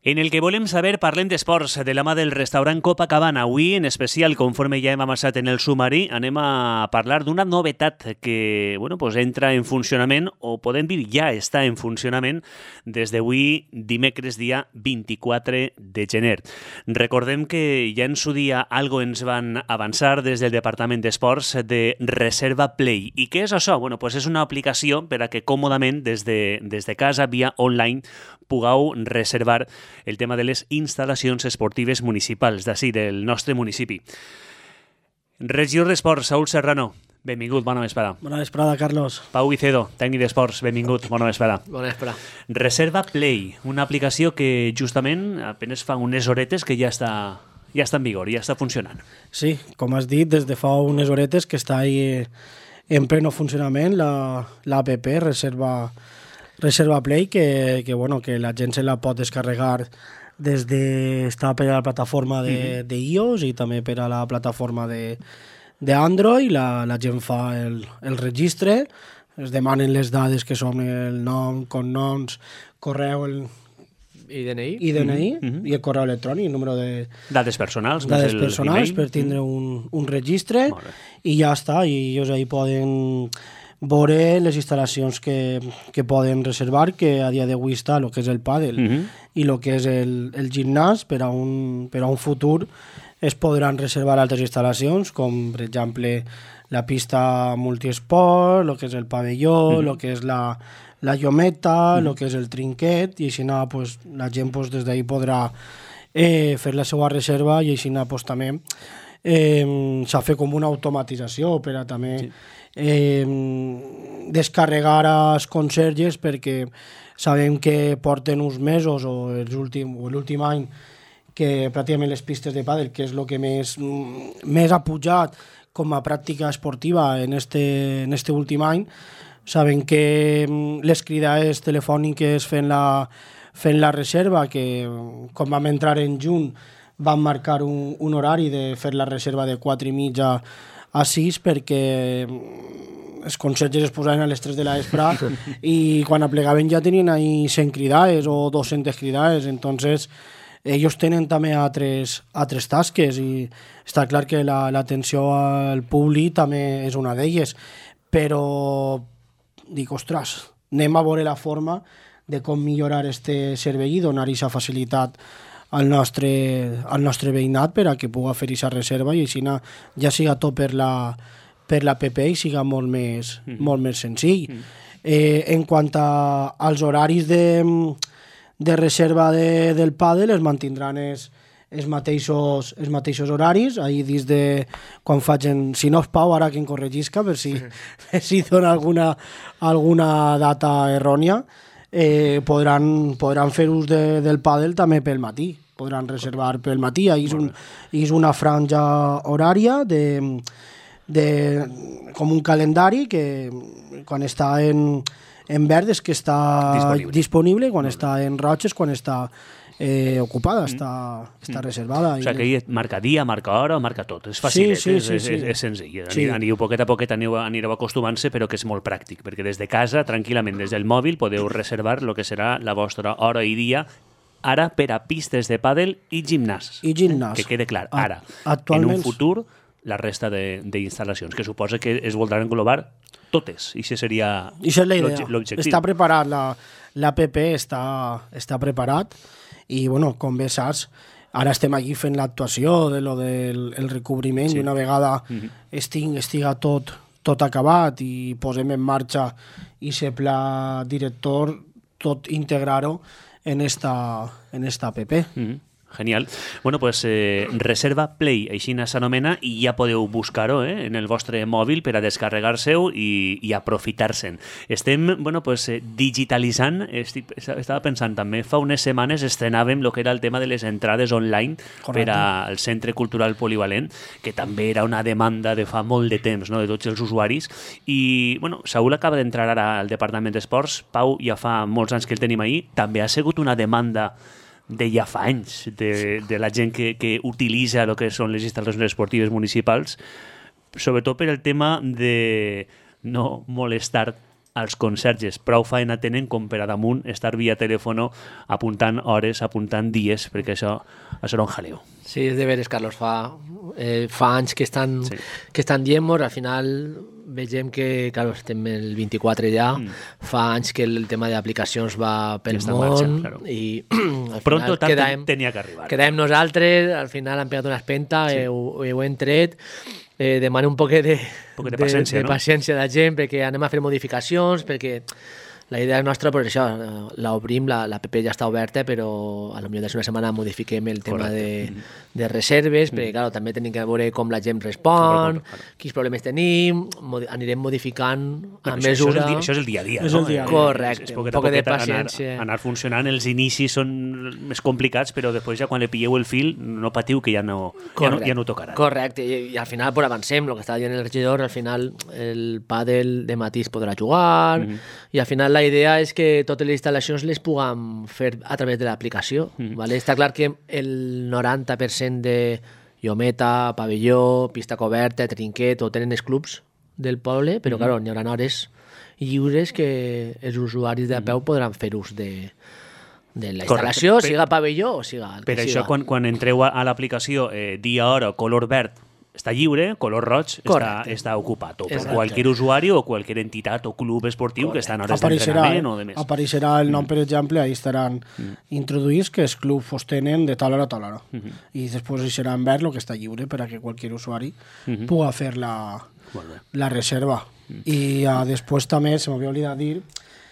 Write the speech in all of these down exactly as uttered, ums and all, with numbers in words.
En el que volem saber parlem d'esports de la mà del restaurant Copacabana. Avui, en especial, conforme ja hem avançat en el sumari, anem a parlar d'una novetat que bueno, pues entra en funcionament, o podem dir ja està en funcionament, des d'avui, dimecres, dia vint-i-quatre de gener. Recordem que ja en su dia algo ens van avançar des del Departament d'Esports de Reserva Play. I què és això? Bueno, pues és una aplicació per a que còmodament des de, des de casa, via online, pugueu reservar el tema de les instal·lacions esportives municipals d'ací, del nostre municipi. Regidor d'Esports, Saúl Serrano, benvingut, bona vesprada. Bona vesprada, Carlos. Pau Vicedo, tècnic d'Esports, benvingut, bona vesprada. Bona vesprada. Reserva Play, una aplicació que justament apenas fa unes horetes que ja està, ja està en vigor, ja està funcionant. Sí, com has dit, des de fa unes horetes que està ahí en pleno funcionament la, la app Reserva Reserva Play, que, que, bueno, que la gent se la pot descarregar des de... està per a la plataforma de, de iOS i també per a la plataforma de, de Android. La, la gent fa el, el registre, es demanen les dades que són el nom, cognoms, correu, el I D N I, I D N I Mm-hmm. i el correu electrònic, el número de Dades personals, dades més el personals email. per tindre un, un registre Molt bé. i ja està, i ells ahí poden veure les instal·lacions que, que poden reservar, que a dia d'avui està el que és el pàdel Mhm. i el que és el, el gimnàs. Per a, un, per a un futur es podran reservar altres instal·lacions, com per exemple la pista multiesport, el que és el pavelló, el Mhm. que és la, la llometa, el que és el trinquet, i així pues, la gent pues, des d'ahí podrà eh, fer la seva reserva, i així pues, també eh, s'ha fet com una automatització per a també sí. eh, descarregar als conserges, perquè sabem que porten uns mesos o els últim, o l'últim any que pràcticament les pistes de pàdel, que és el que més, més ha pujat com a pràctica esportiva en este, en este últim any, sabem que les cridades telefòniques fent la, fent la reserva, que com vam entrar en juny van marcar un, un horari de fer la reserva de quatre i mitja a sis, perquè els conserges es posaven a les tres de la vespre i quan aplegaven ja tenien ahí cent cridades o dos-centes cridades. Entonces ells tenen també altres, altres tasques, i està clar que l'atenció la, al públic també és una d'elles, però dic, ostres, anem a veure la forma de com millorar este servei i donar aquesta facilitat al nostre, al nostre veïnat per a que pugui fer aquesta reserva, i així ja siga tot per la, per l'app i siga molt més, mm. molt més senzill. Mm. Eh, en quant a, als horaris de, de reserva de, del pàdel, es mantindran els, els, mateixos, els mateixos horaris. Ahir dins de quan facin, si no és Pau, ara que em corregisca, per si, per si dona alguna, alguna data errònia, eh, podran, podran fer ús de, del pàdel també pel matí, podran reservar pel matí. Ahir és, un, és una franja horària de, de, com un calendari que quan està en, en verd és que està disponible, disponible quan està en roig és quan està eh, ocupada, mm. està, està mm. reservada. O sigui, que ell marca dia, marca hora, marca tot. És fàcil, sí, sí, és, sí, és, sí. és, és senzill. Sí. Anireu poquet a poquet, anireu, anireu acostumant-se, però que és molt pràctic, perquè des de casa, tranquil·lament, des del mòbil, podeu reservar el que serà la vostra hora i dia, ara per a pistes de pàdel i gimnàs. I gimnàs. Que quede clar, ara. Actualment... En un futur, la resta d'instal·lacions, que suposa que es voldran englobar totes, i això seria l'objectiu. Està preparat, l'app està, està preparat, i bueno, com bé saps, ara estem aquí fent l'actuació de lo del el recobriment, sí. I una vegada mm-hmm. estig, estiga tot, tot acabat i posem en marxa i se pla director, tot integrar-ho en esta, en esta app. Mm-hmm. Genial. Bueno, pues eh, Reserva Play, així s'anomena, i ja podeu buscar-ho eh, en el vostre mòbil per a descarregar-se-ho i, i aprofitar-se'n. Estem, bueno, pues, eh, digitalitzant, estic, estava pensant també, fa unes setmanes estrenàvem el que era el tema de les entrades online. Correcte. Per al Centre Cultural Polivalent, que també era una demanda de fa molt de temps, no?, de tots els usuaris. I, bueno, Saúl acaba d'entrar ara al Departament d'Esports, Pau ja fa molts anys que el tenim ahí, també ha sigut una demanda de ja fa anys, de, de la gent que, que utilitza el que són les instal·lacions esportives municipals, sobretot per el tema de no molestar als conserges prou feina tenen com per a damunt estar via telèfon apuntant hores, apuntant dies, perquè això, això era un jaleo. Sí, és de veres, Carlos. Fa, eh, fa anys que estan, sí. que estan dient-nos, al final vegem que, claro, estem el vint-i-quatre ja, mm. fa anys que el tema d'aplicacions va pel ja món, marxa, claro. I al Pronto final quedàvem, tenia que arribar. Quedàvem nosaltres, al final han pegat una espenta, sí. heu, heu entret, eh, demana un poquet de, de, de, paciència, de, de no? paciència de la gent, perquè anem a fer modificacions, perquè la idea nostra, per això, l'obrim, la, la l'app ja està oberta, però a lo millor d'aquí una setmana modifiquem el tema de, de reserves, mm. perquè clar, també tenim que veure com la gent respon, sí, claro. quins problemes tenim, mod anirem modificant a bueno, mesura... Això, això és el dia a dia, és no? el dia a dia. Correcte, és, és un poc de paciència. Anar, anar funcionant, els inicis són més complicats, però després ja quan li pilleu el fil no patiu que ja no, ja no, ja no tocarà. Correcte, I, i al final pues, avancem, el que estava dient el regidor, al final el pàdel de matí es podrà jugar, mm -hmm. i al final la La idea és que totes les instal·lacions les puguem fer a través de l'aplicació. Mm. ¿Vale? Està clar que el noranta per cent de llometa, pavelló, pista coberta, trinquet, ho tenen els clubs del poble, però mm. clar, hi haurà hores lliures que els usuaris de a peu podran fer ús de, de la instal·lació, Correcte. Siga pavelló o siga el que per siga. Això, quan, quan entreu a, a l'aplicació eh, dia, hora, color verd, està lliure, color roig està, està ocupat, o per Exacte. qualsevol usuari o qualsevol entitat o club esportiu Correcte. Que està en hores d'entrenament o de més. Apareixerà el nom, mm. per exemple, ahí estaran mm. introduïts que els clubs sostenen de tal hora a tal hora. Mm -hmm. I després serà en verd el que està lliure per a que qualsevol usuari mm -hmm. pugui fer la, la reserva. Mm. I uh, després també se m'havia oblidat dir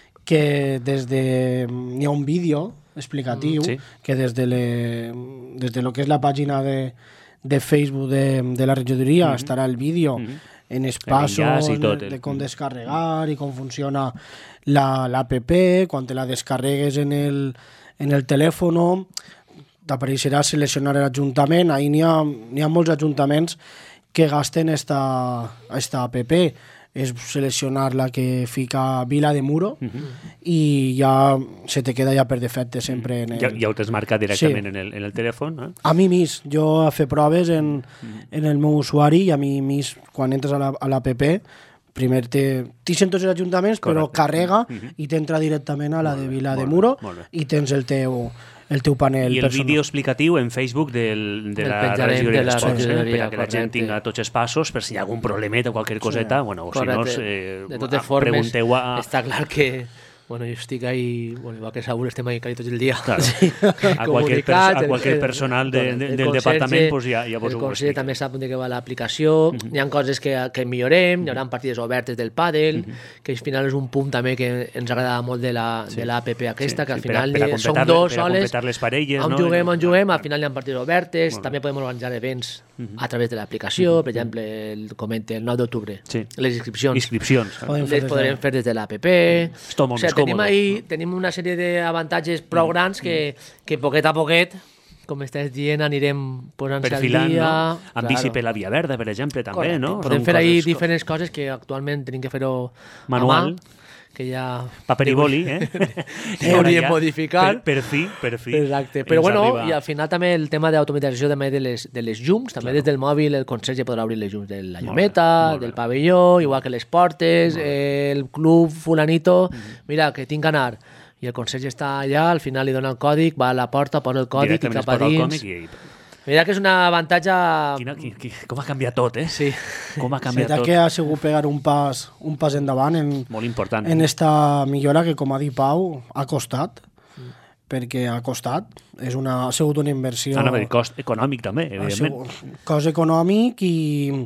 que des de... hi ha un vídeo explicatiu mm. sí. que des de, le, des de lo que és la pàgina de de Facebook de, de la regidoria mm -hmm. estarà el vídeo mm -hmm. en els passos de, de com descarregar i com funciona l'app, quan te la descarregues en el, en el telèfon t'apareixerà seleccionar l'Ajuntament. Ahir n'hi ha, n'hi ha molts ajuntaments que gasten esta, esta app, és seleccionar la que fica Vila de Muro uh -huh. i ja se te queda ja per defecte sempre en el... Ja, ja ho t'has marcat directament sí. en, el, en el telèfon, eh? A mi mis, jo a fer proves en, uh -huh. en el meu usuari i a mi mis, quan entres a l'app, la, primer te t'ixen tots els ajuntaments, Correcte. Però carrega uh -huh. i t'entra directament a la de Vila de Muro i tens el teu... el teu panel I el personal. vídeo explicatiu en Facebook del, de, la regidoria d'Esports, eh? Per a que la gent tinga tots els passos, per si hi ha algun problemeta o qualsevol coseta, sí. bueno, o si no, eh, de totes formes, pregunteu a... Està clar que bueno, jo estic ahí, bueno, igual que Saúl estem ahí casi tot el dia. Claro. Sí. A qualsevol pers a qualsevol personal de, de, del departament pues ja, ja vos ho explica. El conseller també sap on que va l'aplicació, uh -huh. hi ha coses que, que millorem, hi haurà partides obertes del pàdel, uh -huh. que al final és un punt també que ens agrada molt de l'app sí. la aquesta, sí, que al sí, final per a, per a som dos soles, les parelles, on no? juguem, on juguem, al final hi ha partides obertes, també podem organitzar events uh -huh. a través de l'aplicació, uh -huh. per exemple, el comente el nou d'octubre, sí. les inscripcions, inscripcions eh? les podrem fer des de l'app. És tot molt o sigui, més tenim còmode. ahí tenim una sèrie d'avantatges prou grans que, que poquet a poquet, com estàs dient, anirem posant-se al dia. No? Amb claro. bici per la Via Verda, per exemple, també, Correcte. No? Podem Són fer ahí diferents coses que actualment tenim que fer-ho manual. Que ja... Paper i boli, eh? Hauríem modificar. Per, per fi, per fi. Exacte. Però bueno, arriba... i al final també el tema d'automatització també de les, de les llums, també claro. des del mòbil el conserge podrà obrir les llums de la llumeta, del pavelló, igual que les portes, eh, el club fulanito, mm -hmm. mira, que tinc que anar. I el conserge està allà, al final li dona el còdic, va a la porta, posa el còdic i cap a dins. I... Mira que és un avantatge... Quina, quina, quina, com ha canviat tot, eh? Sí. Com ha canviat sí, tot. Que ha sigut pegar un pas, un pas endavant en, Molt important. en esta millora que, com ha dit Pau, ha costat, mm. perquè ha costat. És una, ha sigut una inversió... Ha de cost econòmic també, evidentment. Cost econòmic i,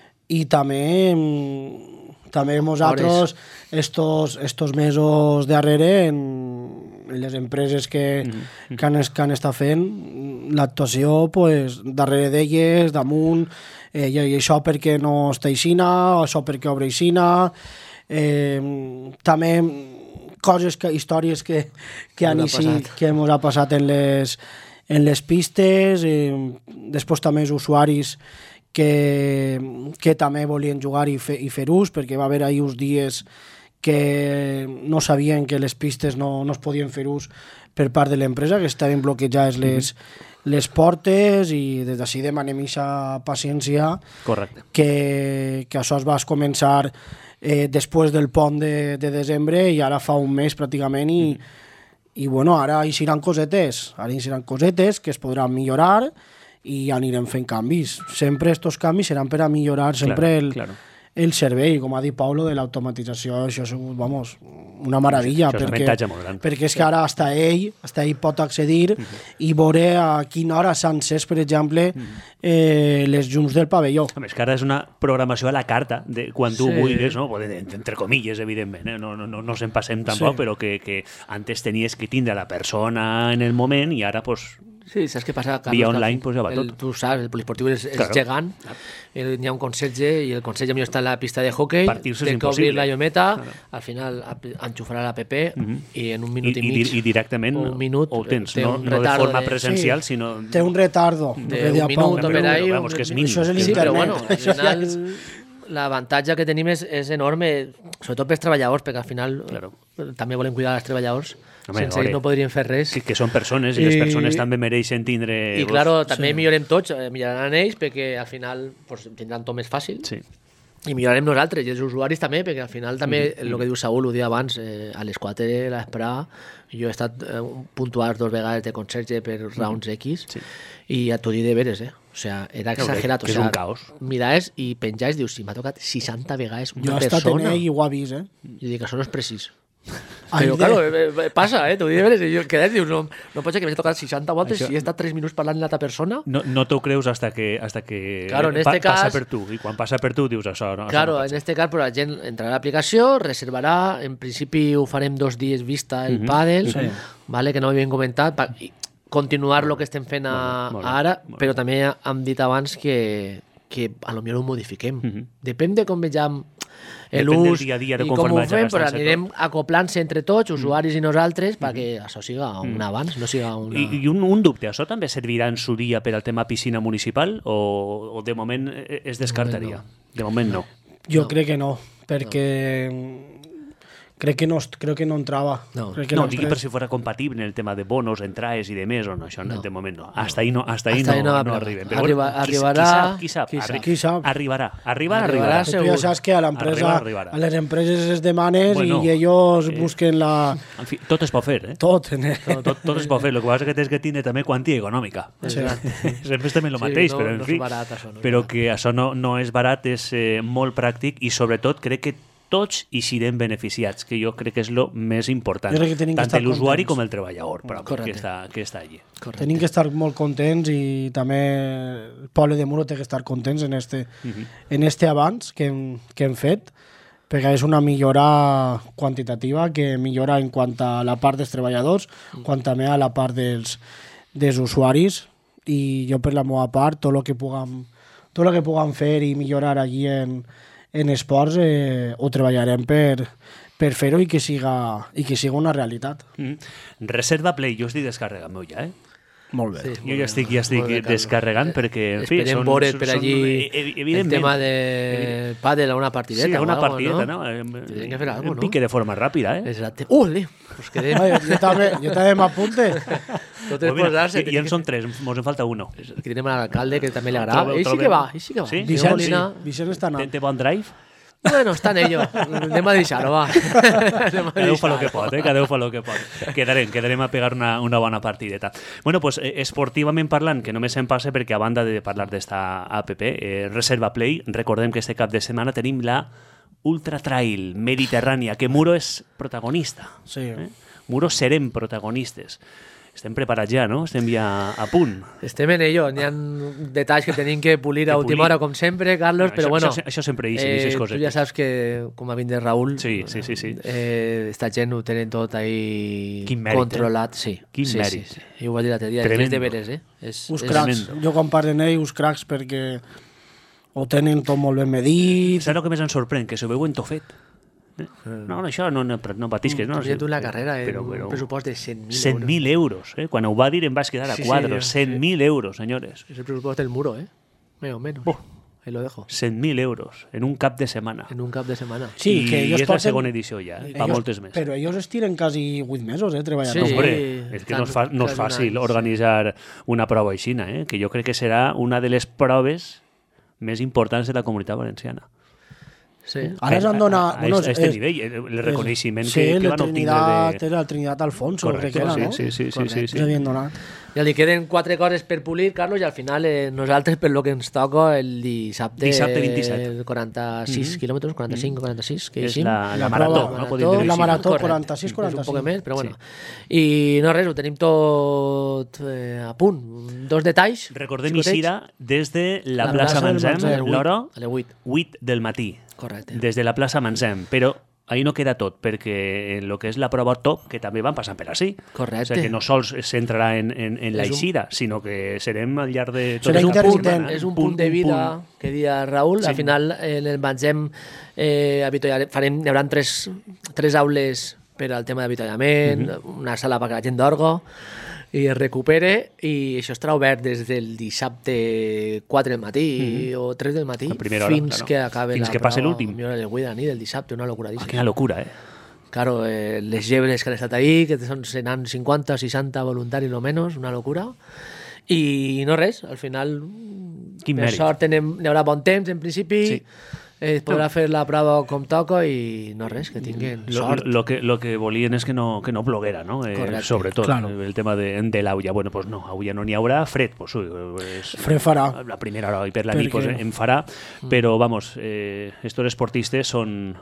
i també... També nosaltres, estos, estos mesos darrere, en les empreses que, mm-hmm. que, han, que han estat fent l'actuació, pues, darrere d'elles, damunt, eh, i, i això perquè no està aixina, això perquè obre aixina, eh, també coses, que, històries que, que, han ici, que ens ha passat en les, en les pistes, eh, després també els usuaris que, que també volien jugar i fer, i fer ús, perquè va haver ahir uns dies que no sabien que les pistes no, no es podien fer ús per part de l'empresa, que estaven bloquejades les, les portes, i des d'ací demanem aquesta paciència. Correcte. Que, que això es va començar eh, després del pont de, de desembre, i ara fa un mes pràcticament, i, i bueno, ara hi seran cosetes, ara hi seran cosetes que es podran millorar, i anirem fent canvis. Sempre estos canvis seran per a millorar sempre Claro, el, claro. el servei, com ha dit Paulo, de l'automatització. Això ha sigut, vamos, una meravella, Això és un perquè, avantatge molt gran. perquè és que ara hasta ell, hasta ell pot accedir i veure a quina hora s'han encès, per exemple, eh, les llums del pavelló. A més, que ara és una programació a la carta, de quan tu Sí. vulguis, no? Entre comilles, evidentment, eh? no, no, no, no se'n passem tampoc, Sí. però que, que antes tenies que tindre la persona en el moment i ara, pues, Sí, saps què passa, Carlos? Via Que al online, fin- pues ja va el, tot. Tu saps, el poliesportiu és, és Claro. gegant, el- n'hi ha un conserge, i el conserge millor està en la pista de hockey, Partir-se és té que obrir impossible. la llometa, Claro. al final ap- enxufarà l'app, i en un i, minut i, i, mig, di- i directament o un minut, ho tens, té no, un no de retardo forma de- presencial, Sí. sinó... Té un retardo. el que de deia un Pau. minut o per Però, ahí. vamos, que és un- mínim. Això és Sí, però l'internet. bueno, al Això ja final és- l'avantatge que tenim és, és enorme, sobretot pels treballadors, perquè al final Claro. eh, també volem cuidar els treballadors. Home, Sense ore. ells no podríem fer res. Que, que són persones i les I- persones també mereixen tindre... I, pues, claro, també millorem tots, eh, milloraran ells, perquè al final pues, tindran tot més fàcil. Sí. I millorarem nosaltres, i els usuaris també, perquè al final també, el que diu Saúl, ho dia abans, eh, a les quatre de l'esprà, jo he estat eh, puntuals dos vegades de conserge per raons X, Sí. i a t'ho dic de veres, eh? O sea, era Claro, exagerat. que O és sea, un caos. Miraves i penjaves, dius, si m'ha tocat seixanta vegades Jo una he estat en persona. ell i ho ha vist, eh? I dic, això no és precís. Ai, Però, de- claro, eh, eh, passa, eh? T'ho dic de veres, i jo quedes, dius, no, no pot ser que m'hagi tocat seixanta voltes Això- si he estat tres minuts parlant amb l'altra persona. No, no t'ho creus hasta que, hasta que Claro, en este passa cas- per tu. I quan passa per tu dius això. No, això Claro, no pot en ser. este cas pues, la gent entrarà a l'aplicació, reservarà, en principi ho farem dos dies vista el pàdel, Sí. vale, que no ho havíem comentat, pa, i continuar el que estem fent a, Molt bé, molt bé, ara, molt bé. però també hem dit abans que, que a lo millor ho modifiquem. Mhm. Depèn de com vegem Depèn l'ús del dia a dia, de i com com ho vagi fem, però gastant-se anirem tot. acoplant-se entre tots, usuaris i nosaltres, perquè això siga un avanç, no siga una... I, i un, un dubte, això també servirà en su dia per al tema piscina municipal o, o de moment eh, es descartaria? De moment no. Jo crec que no, perquè crec que no, est- crec que no entrava. No. Crec que No, los digui tres- per si fuera compatible en el tema de bonos, entrades i de més o no, això no. No. de moment no. Hasta ahí no, hasta ahí Hasta no, ahí no va no a arriben. arribar. Però Arriba- qui- arribarà- Qui sap? Qui qui sap? sap. Arri- Qui sap? Arribarà. Arribar, Arribarà, arribarà. Tu segur. ja saps que a l'empresa, Arribar, arribarà. a les empreses es demanes Bueno, i ells eh, busquen la... En fi, tot es pot fer, eh? tot. En el... Tot, tot, tot es pot fer, el que passa és que tens que tindre també quantia econòmica. Sí. Sempre és també el Sí, mateix, no- però en no és fi. barat, això, no és però barat. que això no, no és barat, és eh, molt pràctic i sobretot crec que tots hi serem beneficiats, que jo crec que és el més important. Jo crec que tenim que Tant estar l'usuari contents. com el treballador, però que Correcte. està, que està allí. Correcte. Tenim que estar molt contents i també el poble de Muro té que estar contents en este, en este avanç que hem, que hem fet, perquè és una millora quantitativa que millora en quant a la part dels treballadors, quant també a la part dels, dels usuaris, i jo per la meva part tot el que puguem, tot el que puguem fer i millorar allí en, en esports eh, ho treballarem per, per fer-ho i que siga i que siga una realitat. Mm. Reserva Play, jo estic descarregant-ho ja, eh? Molt bé. Sí, Jo ja estic, ja estic Molt bé, Carlos. descarregant perquè, en fi, Esperem són, veure són, per són, allí eh, evi- el evidentment, tema de pàdel a una partideta. sí, una o algo, partideta, ¿no? no? Eh, Tenen que fer algo, en no? pique de forma ràpida, eh? Exacte. Ule! Pues quedem... Ai, jo també, jo també m'apunte. Tot Pues és mira, posar-se. i, i en són tres, mos en falta uno. Que tenim a l'alcalde, que també li agrada. Trobo- Ell sí trobo- que va, ell sí que va. Sí? Diego Vicent, sí. Molina, Vicent està Té, anant. té bon drive? bueno, està en ello. Anem a deixar-ho, va. Anem a Cada un fa el que deixar-ho. pot, eh? Cada un fa el que pot. Quedarem, quedarem a pegar una, una bona partideta. Bueno, pues eh, esportivament parlant, que només em passa perquè a banda de parlar d'esta app, eh, Reserva Play, recordem que este cap de setmana tenim la Ultra Trail Mediterrània, que Muro és protagonista. Sí. Eh? Muro serem protagonistes. Estem preparats ja, no? Estem ja a punt. Estem en ello. N'hi ha detalls que tenim que pulir Que a última pulir. hora, com sempre, Carlos, No, però això- bueno... això- això sempre hi ha, aquestes Tu cosetes. ja saps que, com ha vist de Raül, Sí, sí, sí, sí. Eh, esta gent ho tenen tot ahí Quin mèrit, controlat. Sí. Quin sí, mèrit. Sí, sí. Jo ho vaig dir l'altre dia, Tremendo. és de veres, eh? És, Uns és... cracs. tremendo. Jo quan parlen ells, uns cracs, perquè ho tenen tot molt ben medit. Saps el que més ens sorprèn? Que s'ho veuen tot fet. Eh? No, no, això no, no, no patisques. No, Havia tu la carrera, eh? però, un però, pressupost de cent mil cent mil euros. Eh? Quan ho va dir em vaig quedar a Sí, sí, quadros. sí. cent mil euros, senyores. És el pressupost del muro, eh? Més o menys. Oh, ahí lo dejo. cent mil euros en un cap de setmana. En un cap de setmana. Sí, I que ells és la porten- segona edició ja, eh? Ellos- pa moltes més. Però ells estiren quasi vuit mesos, eh, treballant. Sí. Hombre, és que no és, fa, no és quasi un fàcil any, organitzar una prova així, eh? Que jo crec que serà una de les proves més importants de la Comunitat Valenciana. Sí. Ara es van donar... A, a, bueno, a este és- nivell, el, el reconeixement sí, que, que la van obtenir Trinidad, de... era el Trinidad Alfonso, crec que era, sí, no? sí, sí, sí, Correcte. sí, sí. S'havien donat. Ja li queden quatre coses per polir, Carlos, i al final eh, nosaltres, per lo que ens toca, el dissabte... Dissabte vint-i-set. El quaranta-sis quilòmetres, quaranta-cinc o quaranta-sis, que És hi la, la La marató, prova- no? Podríem dir-ho la així. marató Correcte. quaranta-sis És un quaranta-cinc. poc més, però bueno. I no res, ho tenim tot eh, a punt. Dos detalls. Recordem, xicotets. Isira, des de la, La plaça plaça del Manzem, Manzem. l'hora A les vuit. vuit del matí. Correcte. Des de la plaça Manzem, però ahí no queda tot, perquè en el que és la prova top, que també van passant per així. Correcte. O sigui, que no sols es centrarà en, en, en la És un- eixida, sinó que serem al llarg de tot Serà el intermitent. És un punt, de vida que dia Raül. Sí. Al final, en el Manzem, eh, avituallar- farem, hi haurà tres, tres aules per al tema d'avituallament, una sala perquè la gent d'orgo i es recupere, i això estarà obert des del dissabte quatre del matí o tres del matí A primera hora, fins claro. que acabe Fins la que passe prova, l'últim. a mi hora de vuit de la nit del dissabte, una locura. Ah, quina locura, eh? Claro, eh, les llebres que han estat ahí, que son, seran cincuenta, seixanta voluntaris o menos, una locura. I no res, al final, Quin per mèrit. sort tenem, hi haurà bon temps en principi, Sí. eh, es podrà fer la prova com toca i no res, que tinguin Lo, sort. lo, que, lo que volien és que no, que no ploguera, no? Eh, Correcte. sobretot, Claro. el tema de, de l'aulla. Bueno, pues no, avui ja no n'hi haurà, fred, pues, ui, pues, Fred farà. La primera hora i per la nit Perquè- pues, en farà, però, vamos, eh, estos esportistes són,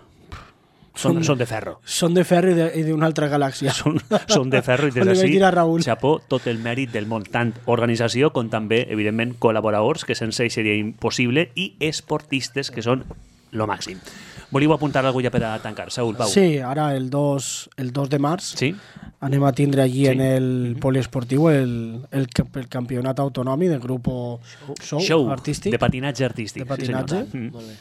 són, Són- són de ferro. Són de ferro i de- i d'una altra galàxia. Són, són de ferro i des Li vaig d'ací, dir a Raül. xapó, tot el mèrit del món, tant organització com també, evidentment, col·laboradors, que sense ells seria impossible, i esportistes, que són lo màxim. Volíeu apuntar alguna cosa ja per a tancar, Saúl, Pau? Sí, ara el dos, el dos de març Sí? anem a tindre allí Sí. en el poliesportiu el, el, cap- el campionat autonòmic del grup Show, Show artístic. de patinatge artístic. De patinatge. Sí, senyor. Mm. Molt bé.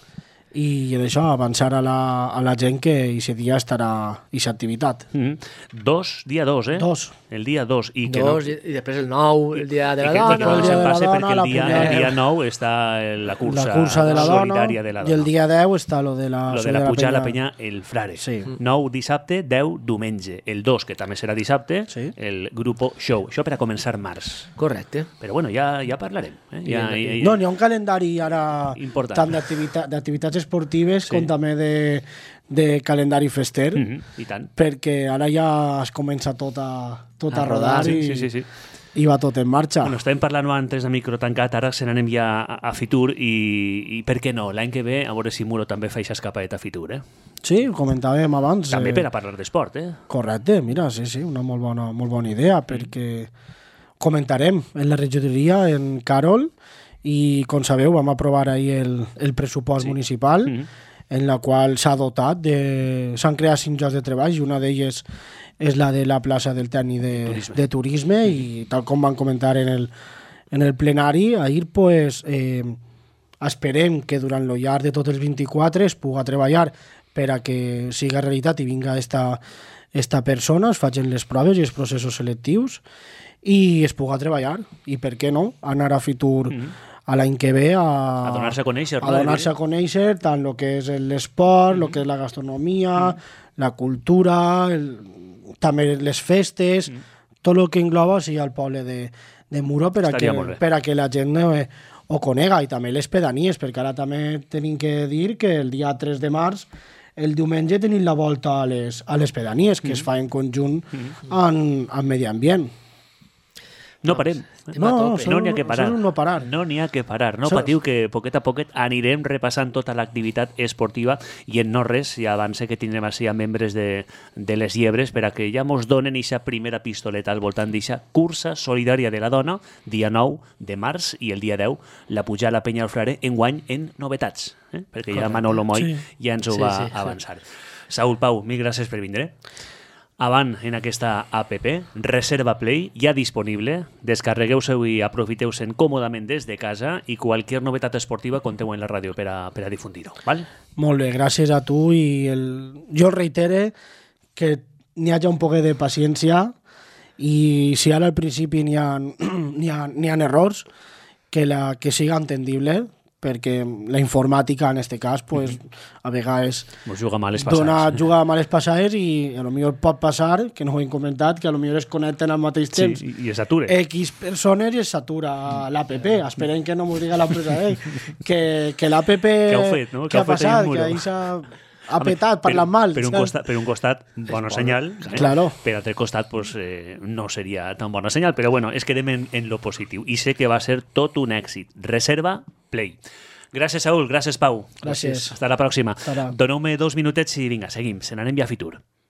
I d'això, avançar a la, a la gent que aquest dia estarà aquesta activitat. Mm. Dos, dia dos, eh? Dos. El dia dos. I que Dos, no, i, i després el nou, el dia de i la que, i que dona. no el dia se'n de la passe dona, perquè la el dia, primera- el dia nou està la cursa, la cursa de la dona solidària de la dona. i el dia deu està lo de la, Lo de la puja a la penya, el frare. Sí. nou dissabte, deu diumenge. El dos, que també serà dissabte, Sí. el grupo Show. Això per a començar març. Correcte. Però bueno, ja, ja parlarem. Eh? Ja, ja, ja, No, n'hi ha un calendari ara Important. tant d'activita- d'activitats esportives Sí. com també de, de calendari fester, Mhm, I tant. perquè ara ja es comença tot a, tot a, A rodar, rodar, i, Sí, sí, sí. i va tot en marxa. Bueno, estàvem parlant antes de micro tancat, ara se n'anem ja a, a Fitur i, i per què no? L'any que ve, a veure si Muro també fa aquesta escapadeta a Fitur, eh? Sí, ho comentàvem abans. També eh, per a parlar d'esport, eh? Correcte, mira, sí, sí, una molt bona, molt bona idea, perquè comentarem en la regidoria, en Carol, i com sabeu vam aprovar ahir el, el pressupost Sí. municipal, Mhm. en la qual s'ha dotat, de, s'han creat cinc llocs de treball i una d'elles és la de la plaça del tècnic de Turisme. de turisme i tal com van comentar en el, en el plenari, ahir pues, eh, esperem que durant el llarg de tots els vint-i-quatre es puga treballar per a que siga realitat i vinga esta, esta persona, es facin les proves i els processos selectius i es puga treballar. I per què no? Anar a Fitur a l'any que ve a, A donar-se a conèixer, a no? donar-se a conèixer tant el que és l'esport, el que és la gastronomia, la cultura, el, també les festes, tot el que engloba sigui el poble de, de Muro per a, Estaria que, molt bé. per a que la gent eh, ho conega, i també les pedanies, perquè ara també tenim que dir que el dia tres de març, el diumenge, tenim la volta a les, a les pedanies, que es fa en conjunt amb, amb Medi Ambient. No parem. Estem a tope. No n'hi ha que Són- parar. són un no parar. No n'hi ha que parar. No Són- patiu que poquet a poquet anirem repassant tota l'activitat esportiva i en no res, ja avance que tindrem així a membres de, de les llebres per a que ja mos donen eixa primera pistoleta al voltant d'eixa cursa solidària de la dona, dia nou de març, i el dia deu la pujar a la penya al frare, enguany en novetats, eh? perquè ja Manolo Moll Sí. ja ens ho Sí, va sí, sí. avançar. Saúl Pau, mil gràcies per vindre. Avant en aquesta app, Reserva Play, ja disponible. Descarregueu-se-ho i aprofiteu-se'n còmodament des de casa i qualsevol novetat esportiva conteu en la ràdio per a, per a difundir-ho. Val? Molt bé, gràcies a tu, i el... jo reitere que n'hi hagi un poc de paciència, i si ara al principi n'hi ha, n'hi ha, n'hi ha errors, que, la, que siga entendible, perquè la informàtica en este cas pues, a vegades Pues juga males dona, passades. juga males passades i a lo millor pot passar, que no ho hem comentat, que a lo millor es connecten al mateix temps Sí, i es sature. X persones i es satura l'App. Esperem que no m'ho diga l'empresa ell. Que, que l'App... Què heu fet, no? Què ha Què heu fet passat? ahir al Que muro? ahir s'ha ha petat, parlant mal. Per un, saps? costat, per un costat, bona senyal. Eh? Claro. Per altre costat, pues, eh, no seria tan bona senyal. Però bueno, es quedem en, en lo positiu. I sé que va ser tot un èxit. Reserva, play. Gràcies, Saúl. Gràcies, Pau. Gràcies. Hasta la pròxima. Hasta ara. Doneu-me dos minutets i vinga, seguim. Se n'anem ja a Fitur.